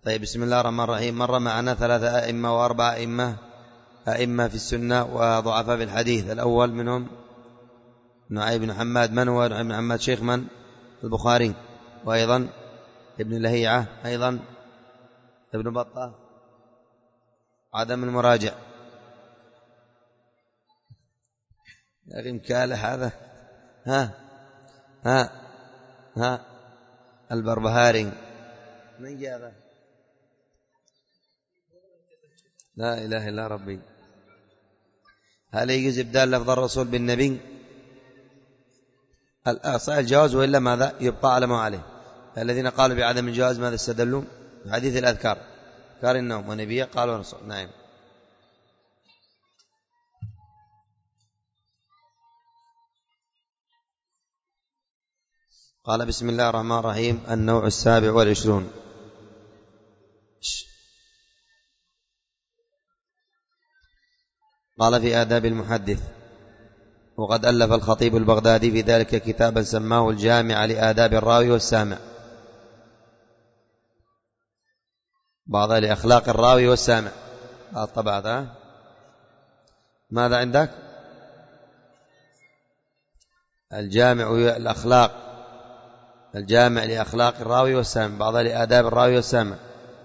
طيب، بسم الله الرحمن الرحيم. مر معنا 3 أئمة وأربع أئمة في السنة وضعفاء في الحديث. الأول منهم نعيم بن حماد. من هو نعيم بن حماد؟ شيخ من؟ البخاري. وأيضا ابن لهيعة، أيضا ابن بطة، عدم المراجع. يا أخي مكالح هذا. ها البربهاري. من جاء هذا؟ لا إله إلا ربي. هل يجوز إبدال لفظ الرسول بالنبي؟ صحيح الجواز، وإلا ماذا يبقى على ما عليه. الذين قالوا بعدم الجواز ماذا استدلوا؟ حديث الأذكار، أذكار النوم ونبي قالوا رسول. نعم. قال بسم الله الرحمن الرحيم. النوع 27. قال في آداب المحدث: وقد ألف الخطيب البغدادي في ذلك كتابا سماه الجامع لآداب الراوي والسامع، بعضها لأخلاق الراوي والسامع. طبعا ماذا عندك؟ الجامع لأخلاق الراوي والسامع، بعضها لآداب الراوي والسامع،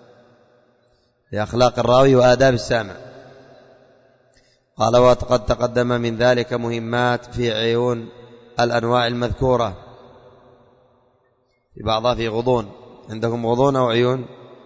لأخلاق الراوي وآداب السامع. قال: وقد تقدم من ذلك مهمات في عيون الأنواع المذكورة، في بعضها في غضون. عندكم غضون أو عيون؟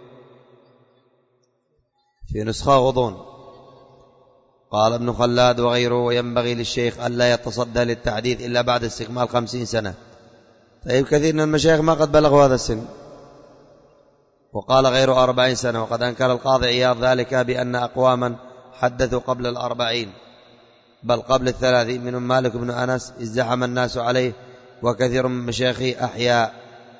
في نسخة غضون. قال ابن خلاد وغيره: وينبغي للشيخ ألا يتصدى للتحديث إلا بعد استكمال 50 سنة. طيب، كثير من المشايخ ما قد بلغوا هذا السن. وقال غيره 40 سنة. وقد أنكر القاضي عياض ذلك بأن أقواما حدثوا قبل 40، بل قبل 30، منهم مالك بن أنس ازدحم الناس عليه، وكثير من مشايخه أحياء.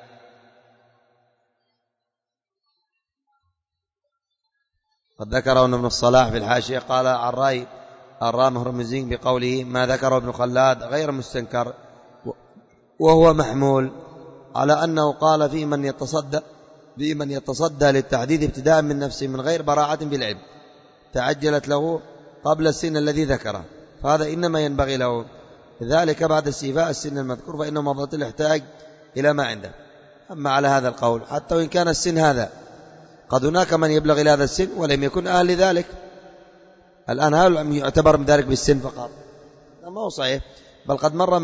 قد ذكره ابن الصلاح في الحاشية. قال عن الرامه هرمزين بقوله: ما ذكره ابن خلاد غير مستنكر، وهو محمول على أنه قال في من يتصدى للتحديد ابتداء من نفسه من غير براعة بالعلم تعجلت له قبل السن الذي ذكره، فهذا إنما ينبغي له ذلك بعد استيفاء السن المذكور، فإنه مضبط يحتاج إلى ما عنده. أما على هذا القول، حتى وإن كان السن هذا، قد هناك من يبلغ إلى هذا السن ولم يكن أهل لذلك. الآن هل يعتبر من ذلك بالسن فقط؟ ما هو صحيح. بل قد مر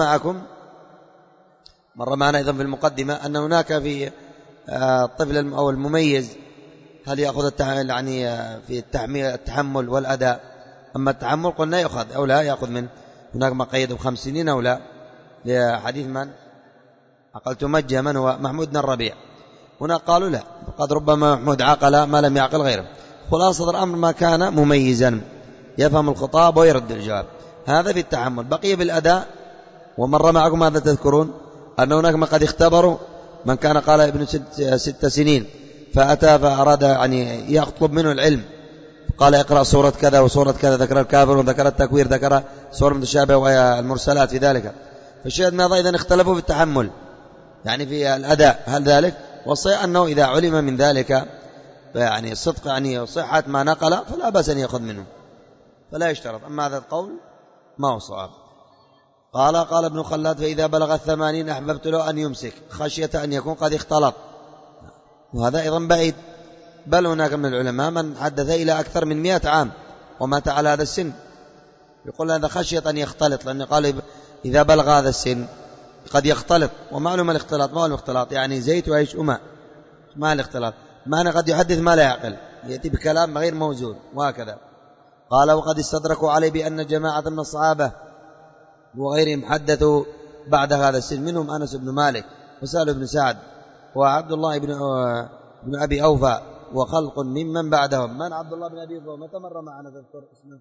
معنا أيضا في المقدمة أن هناك في الطفل أو المميز هل يأخذ يعني في التحمل والأداء. أما التحمل قلنا يأخذ أو لا يأخذ منه. هناك ما قيد ب50 سنين أو لا، لحديث من عقلت مجة، من هو محمود بن الربيع. هنا قالوا لا، قد ربما محمود عقل ما لم يعقل غيره. خلاصة الأمر ما كان مميزا يفهم الخطاب ويرد الجواب، هذا في التحمل. بقي بالأداء. ومر معكم ماذا تذكرون؟ أن هناك ما قد اختبروا من كان قال ابن 6 سنين فأتى فأراد يعني يطلب منه العلم، قال اقرأ سورة كذا وسورة كذا، ذكر الكافر وذكر التكوير، ذكر سورة متشابهة والمرسلات في ذلك. فالشاهد ماذا؟ إذن اختلفوا في التحمل يعني في الأداء، هل ذلك؟ والصحيح أنه إذا علم من ذلك يعني الصدق يعني صحة ما نقل فلا بأس أن يأخذ منه، فلا يشترط. أما هذا القول ما هو صواب. قال ابن خلاد: فإذا بلغ 80 أحببت له أن يمسك خشية أن يكون قد اختلط. وهذا أيضا بعيد. بل هناك من العلماء من حدث إلى أكثر من 100 عام ومات على هذا السن، يقول هذا خشية أن يختلط، لأنه قال إذا بلغ هذا السن قد يختلط. ومعلوم الاختلاط، ما هو الاختلاط؟ يعني زيت وعيش وماء، ما الاختلاط معنى قد يحدث ما لا يعقل، يأتي بكلام غير موزون وهكذا. قال: وقد استدركوا عليه بأن جماعة من الصحابة وغيرهم حدثوا بعد هذا السن، منهم أنس بن مالك وسهل بن سعد وعبد الله بن أبي أوفى وخلق ممن بعدهم. من عبد الله بن أبي أوفى؟ متى مر معنا؟ تذكر اسمه؟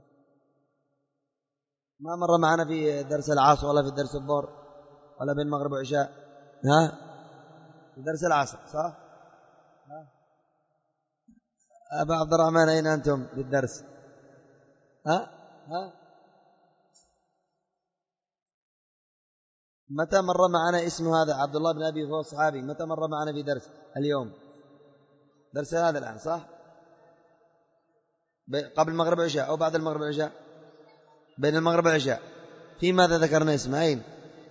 ما مر معنا في درس العصر ولا في درس الظهر ولا بين المغرب وعشاء؟ في درس العصر صح؟ أبا عبد الرحمن أين أنتم في الدرس؟ متى مر معنا اسم هذا عبد الله بن أبي أوفى صحابي؟ متى مر معنا في درس اليوم؟ درس هذا الآن صح؟ قبل المغرب والعشاء أو بعد المغرب والعشاء؟ بين المغرب والعشاء. في ماذا ذكرنا إسماعيل؟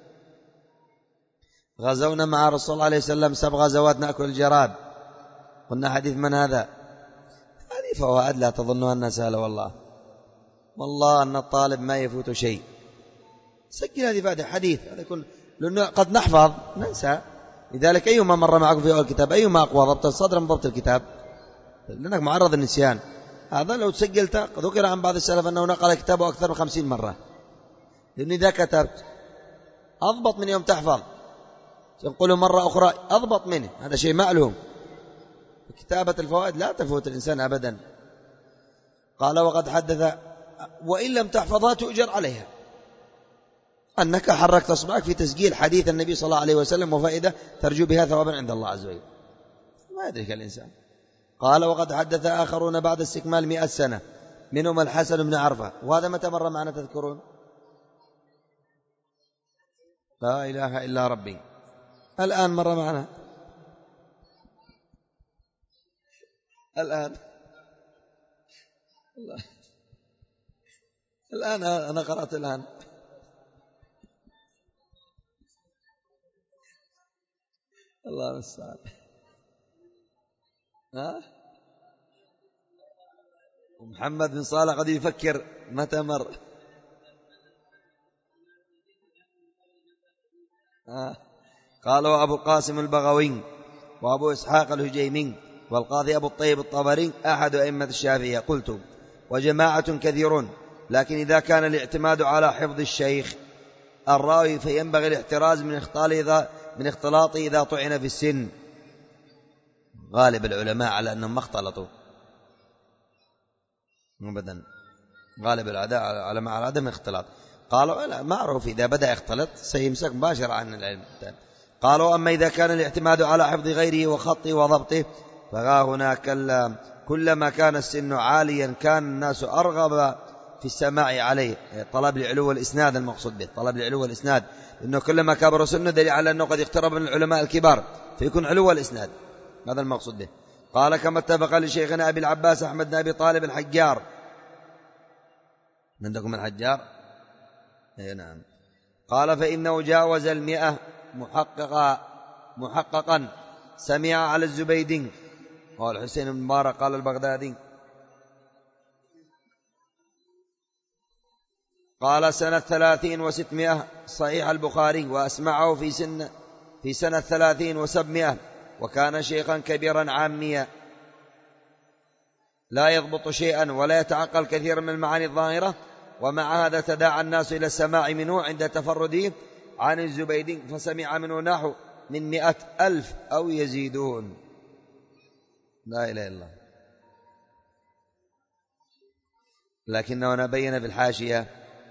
غزونا مع رسول الله عليه وسلم 7 غزوات نأكل الجراد. قلنا حديث من هذا؟ هذه فوائد لا تظنها أنها سهلة والله. والله أن الطالب ما يفوت شيء. سجل هذه فائدة حديث هذا يكون، لأنه قد نحفظ ننسى. لذلك أيما مر معكم في أول الكتاب أيما أقوى ضبط الصدر من ضبط الكتاب، لأنك معرض النسيان. هذا لو تسجلت ذكر عن بعض السلف أنه نقل كتابه أكثر من 50 مرة، لأن إذا كتبت أضبط من يوم تحفظ، تنقله مرة أخرى أضبط منه، هذا شيء معلوم. كتابة الفوائد لا تفوت الإنسان أبدا. قال وقد حدث وإن لم تحفظها تؤجر عليها، أنك حركت أصبعك في تسجيل حديث النبي صلى الله عليه وسلم وفائدة ترجو بها ثوابا عند الله عز وجل، ما يدرك الإنسان. قال وقد حدث آخرون بعد استكمال 100 سنة، منهم الحسن بن عرفة. وهذا متى مر معنا تذكرون؟ لا إله إلا ربي، الآن مر معنا، الآن أنا قرأت الآن. الله المستعان. محمد بن صالح قد يفكر متى مر. قالوا أبو القاسم البغوي وأبو إسحاق الهجيمي والقاضي أبو الطيب الطبري أحد أئمة الشافعية. قلت وجماعة كثيرون، لكن إذا كان الاعتماد على حفظ الشيخ الراوي فينبغي الاحتراز من اختلاطه إذا طعن في السن. غالب العلماء على أنهم ما اختلطوا أبدا، غالب العلماء على عدم الاختلاط. قالوا لا، معروف إذا بدأ يختلط سيمسك مباشرة عن العلم. قالوا أما إذا كان الاعتماد على حفظ غيره وخطه وضبطه فها هنا كلما كان السن عاليا كان الناس أرغب في السماع عليه. طلب العلو والإسناد المقصود به، طلب العلو والإسناد، لأنه كلما كبر سنه دليل على أنه قد اقترب من العلماء الكبار فيكون علو والإسناد، هذا المقصود به. قال كما اتفق لشيخنا أبي العباس أحمد بن أبي طالب الحجار. عندكم الحجار؟ أي نعم. قال فإنه جاوز 100 محققا سمع على الزبيدي. قال الحسين بن مبارك قال البغدادي قال سنة 30 و600 صحيح البخاري، وأسمعه في سنة 30 و700، وكان شيخا كبيرا عاميا لا يضبط شيئا ولا يتعقل كثيرا من المعاني الظاهرة، ومع هذا تداعى الناس إلى السماع منه عند تفرده عن الزبيدي، فسمع منه نحو من 100,000 أو يزيدون. لا إله إلا الله. لكنه نبين في الحاشية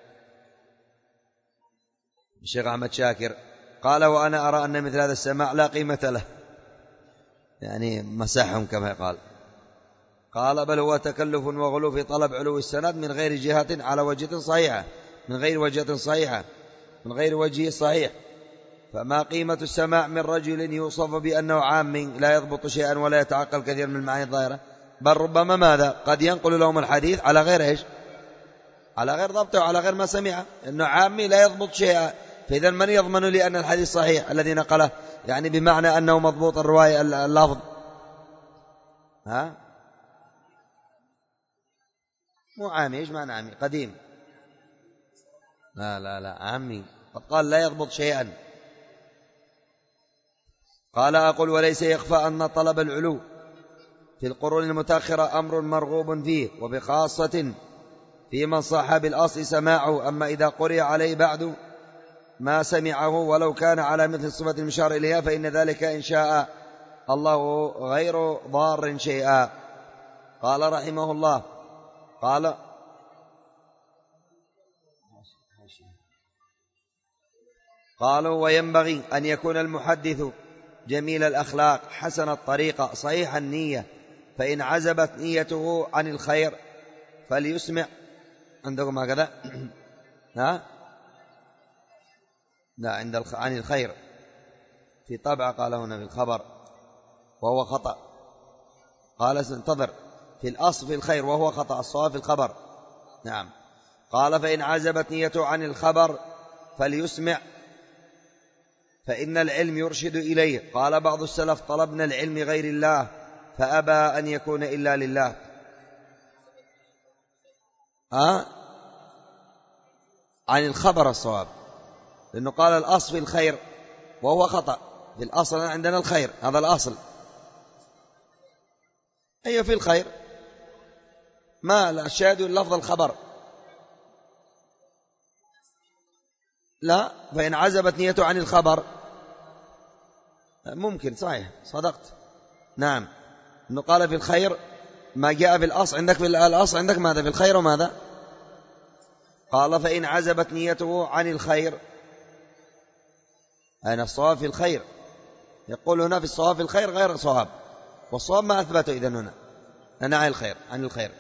الشيخ أحمد شاكر قال وأنا أرى أن مثل هذا السماع لا قيمة له، يعني مسحهم كما قال بل هو تكلف وغلو في طلب علو السند من غير جهة على وجهة صحيحة، من غير وجه صحيح. فما قيمة السماع من رجل يوصف بأنه عام لا يضبط شيئا ولا يتعقل كثير من المعاني الظاهرة، بل ربما ماذا قد ينقل لهم الحديث على غير إيش، على غير ضبطه وعلى غير ما سمعه، إنه عامي لا يضبط شيئا. فإذا من يضمن لي أن الحديث صحيح الذي نقله، يعني بمعنى أنه مضبوط الرواية اللفظ؟ مو عامي، إيش معنى عامي؟ قديم؟ لا عامي، قد قال لا يضبط شيئا. قال أقول وليس يخفى أن طلب العلو في القرون المتأخرة أمر مرغوب فيه، وبخاصة في من صح بالأصل سماعه. أما إذا قرئ عليه بعد ما سمعه ولو كان على مثل الصفة المشار إليها فإن ذلك إن شاء الله غير ضار شيئا. قال رحمه الله قالوا وينبغي أن يكون المحدث جميل الأخلاق حسن الطريقة صحيح النية، فإن عزبت نيته عن الخير فليسمع. عندكم هكذا؟ لا، عن الخير في طبع قال هنا في الخبر وهو خطأ. قال انتظر، في الأصل في الخير وهو خطأ، الصواب في الخبر. نعم. قال فإن عزبت نيته عن الخبر فليسمع فإن العلم يرشد إليه. قال بعض السلف طلبنا العلم غير الله فأبى أن يكون إلا لله. عن الخبر الصواب، لأنه قال الأصل في الخير وهو خطأ، في الأصل عندنا الخير، هذا الأصل. أيوة في الخير، ما لا الشاهد لفظ الخبر. لا، فإن عزبت نيته عن الخبر ممكن، صحيح صدقت. نعم، أنه قال في الخير ما جاء في الأصل. عندك في الأصل عندك ماذا في الخير وماذا؟ قال فإن عزبت نيته عن الخير، أنا الصواب في الخير. يقول هنا في الصواب في الخير غير صواب، والصواب ما أثبته إذن هنا أنا عن الخير، عن الخير.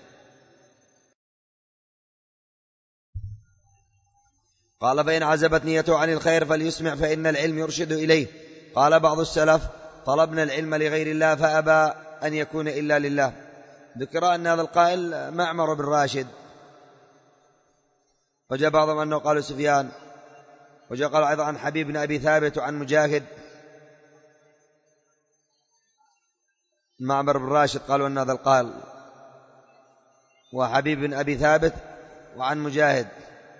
قال فإن عزبت نيته عن الخير فليسمع فإن العلم يرشد إليه. قال بعض السلف طلبنا العلم لغير الله فأبى أن يكون إلا لله. ذكر أن هذا القائل معمر بن راشد، وجاء بعضهم أنه قال سفيان، وجاء قال أيضا عن حبيب بن أبي ثابت وعن مجاهد. معمر بن راشد قالوا أن هذا القائل، وحبيب بن أبي ثابت وعن مجاهد.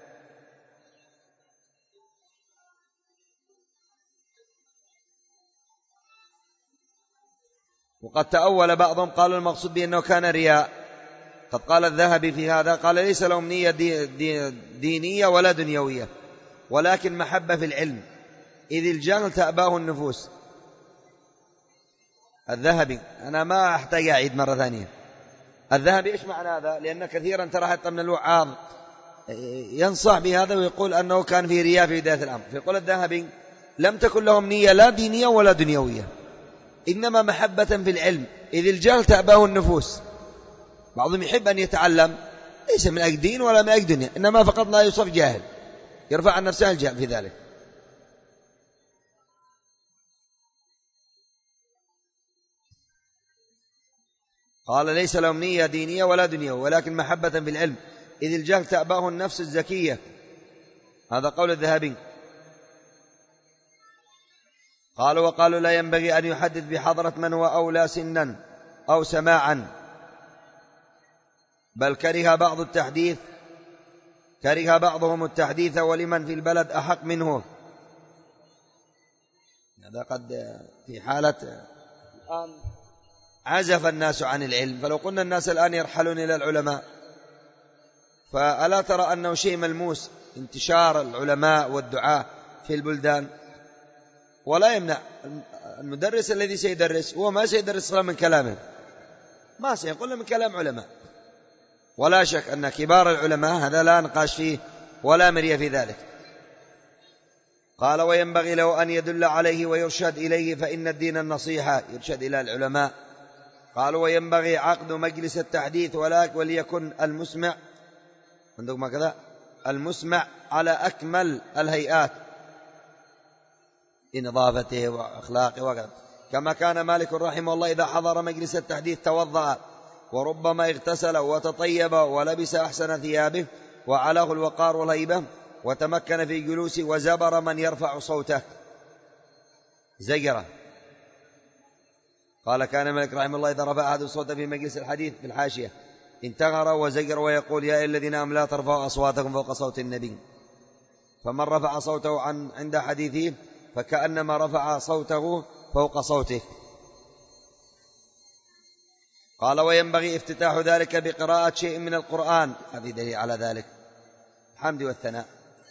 وقد تأول بعضهم قالوا المقصود به أنه كان رياء. قد قال الذهبي في هذا، قال ليس لهم نية دينية ولا دنيوية، ولكن محبة في العلم، إذ الجهل تأباه النفوس. الذهبي، أنا ما أحتاج أعيد مرة ثانية. الذهبي إيش معنى هذا؟ لأن كثيرا ترى حتى من الوعاظ ينصح بهذا ويقول أنه كان في رياء في بداية الأمر. فيقول الذهبي لم تكن لهم نية لا دينية ولا دنيوية، إنما محبة في العلم، إذ الجهل تأباه النفوس. بعضهم يحب أن يتعلم ليس من أجل دين ولا من أجل دنيا، إنما فقط لا يصف جاهل، يرفع عن نفسه الجهل في ذلك. قال ليس لهم نية دينية ولا دنيا ولكن محبة في العلم، إذ الجهل تأباه النفس الزكية. هذا قول الذهبي. وقالوا لا ينبغي أن يحدث بحضرة من هو أولى سنا أو سماعا، بل كره بعضهم التحديث ولمن في البلد أحق منه. هذا قد في حالة الآن عزف الناس عن العلم، فلو قلنا الناس الآن يرحلون إلى العلماء، فألا ترى أنه شيء ملموس انتشار العلماء والدعاء في البلدان؟ ولا يمنع المدرس الذي سيدرس هو ما سيدرس من كلامه، ما سيقول من كلام علماء، ولا شك أن كبار العلماء هذا لا نقاش فيه ولا مرية في ذلك. قال وينبغي له أن يدل عليه ويرشد إليه، فإن الدين النصيحة، يرشد إلى العلماء. قالوا وينبغي عقد مجلس التحديث وليكن المسمع عندكم كذا المسمع على أكمل الهيئات بنظافته وأخلاقه وكذا، كما كان مالك رحمه الله إذا حضر مجلس التحديث توضأ، وربما اغتسل وتطيب ولبس أحسن ثيابه وعلاه الوقار والهيبة، وتمكن في جلوسه وزبر من يرفع صوته زجرة. قال كان مالك رحمه الله إذا رفع أحد صوته في مجلس الحديث في الحاشية انتغر وزجر ويقول يا أيها الذين آمنوا لا ترفعوا أصواتكم فوق صوت النبي، فمن رفع صوته عند حديثه فكأنما رفع صوته فوق صوته. قال وينبغي افتتاح ذلك بقراءة شيء من القرآن، هذه دليل على ذلك، الحمد والثناء.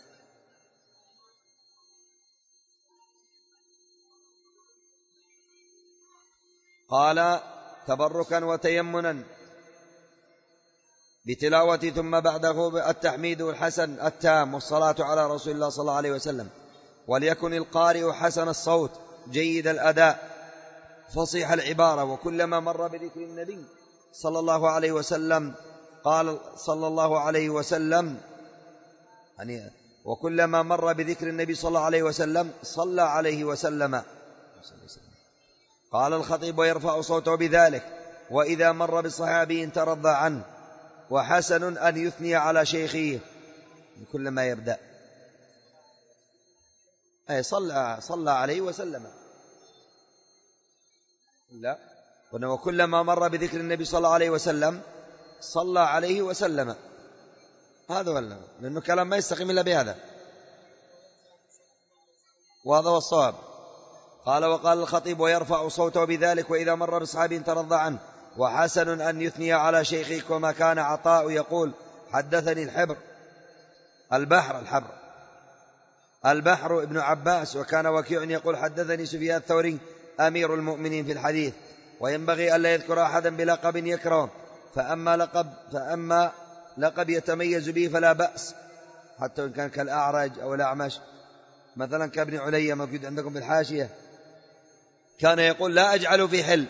قال تبركا وتيمنا بتلاوة، ثم بعده التحميد الحسن التام والصلاة على رسول الله صلى الله عليه وسلم. وليكن القارئ حسن الصوت جيد الأداء فصيح العبارة، وكلما مر بذكر النبي صلى الله عليه وسلم قال صلى الله عليه وسلم، يعني وكلما مر بذكر النبي صلى الله عليه وسلم صلى عليه وسلم. قال الخطيب ويرفع صوته بذلك، وإذا مر بصحابي ترضى عنه، وحسن أن يثني على شيخه كل ما يبدأ، أي صلى عليه وسلم. لا، وكلما مر بذكر النبي صلى الله عليه وسلم صلى عليه وسلم. هذا ولا لأنه كلام ما يستقيم إلا بهذا، وهذا هو الصواب. قال وقال الخطيب ويرفع صوته بذلك وإذا مر بصحابي ترضى عنه، وحسن أن يثني على شيخك. وما كان عطاء يقول حدثني البحر ابن عباس، وكان وكيع يقول حدثني سفيان الثوري أمير المؤمنين في الحديث. وينبغي ألا يذكر أحدا بلقب يكره، فأما لقب يتميز به فلا بأس، حتى إن كان كالأعرج أو الأعمش، مثلا كابن علي موجود عندكم في الحاشية، كان يقول لا أجعل في حل،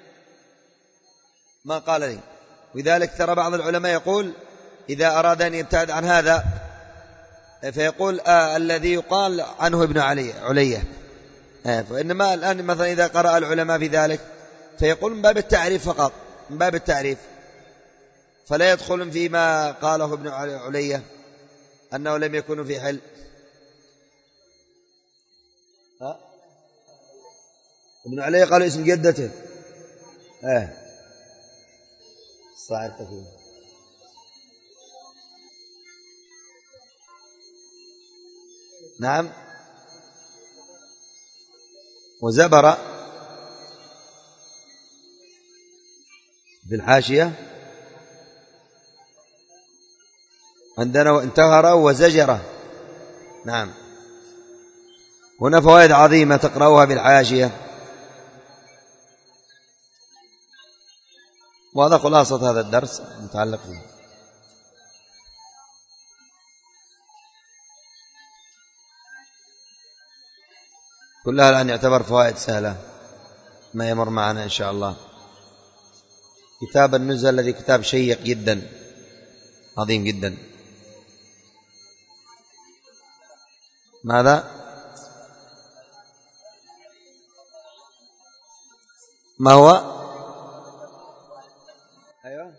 ما قال لي. ولذلك ترى بعض العلماء يقول إذا أراد أن يبتعد عن هذا فيقول الذي يقال عنه ابن علية. فإنما الآن مثلا إذا قرأ العلماء في ذلك فيقول من باب التعريف فقط، من باب التعريف، فلا يدخل فيما قاله ابن علية أنه لم يكن في حل. ابن علية قال اسم جدته صاحب تكوين. نعم. وزبر في الحاشية عندنا وانتهر وزجر. نعم. هنا فوائد عظيمة تقرأوها بالحاشية، وهذا خلاصة هذا الدرس متعلق به. كلها الآن يعتبر فوائد سهلة ما يمر معنا إن شاء الله. كتاب النزهة الذي كتاب شيق جدا عظيم جدا. ماذا؟ ما هو؟ أيوة.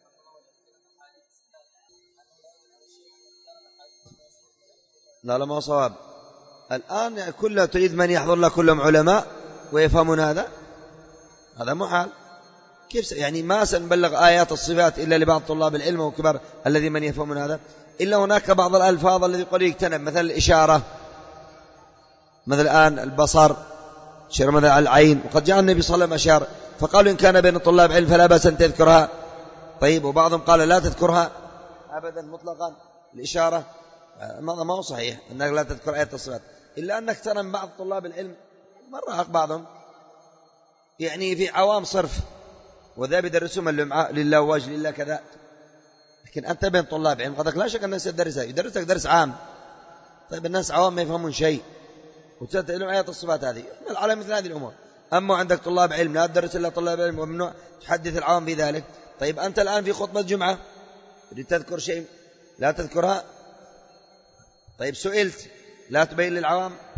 لا ما هو صواب. الآن كله تريد من يحضر له كلهم علماء ويفهمون هذا محال. كيف يعني ما سنبلغ آيات الصفات إلا لبعض طلاب العلم وكبار الذي من يفهمون هذا، إلا هناك بعض الألفاظ الذي قد يجتنب، مثل الإشارة، مثل الآن البصر، شير مثل العين. وقد جاء النبي صلى الله عليه وسلم أشار، فقالوا إن كان بين طلاب علم فلا بأس أن تذكرها. طيب، وبعضهم قال لا تذكرها أبدا مطلقا الإشارة. ما هو صحيح أنك لا تذكر آيات الصفات، إلا أنك ترى من بعض طلاب العلم مرة بعضهم يعني في عوام صرف، وذا بدرسهم لله وجه لله كذا. لكن أنت بين طلاب علم قدك لا شك أن الناس يدرسك درس عام. طيب الناس عوام ما يفهمون شيء، وتتعلم آيات الصفات هذه يحمل على مثل هذه الأمور. أما عندك طلاب علم لا تدرس إلا طلاب علم، وممنوع تحدث العوام بذلك. طيب أنت الآن في خطبة جمعة تريد تذكر شيء لا تذكرها. طيب سئلت لا تبين للعوام.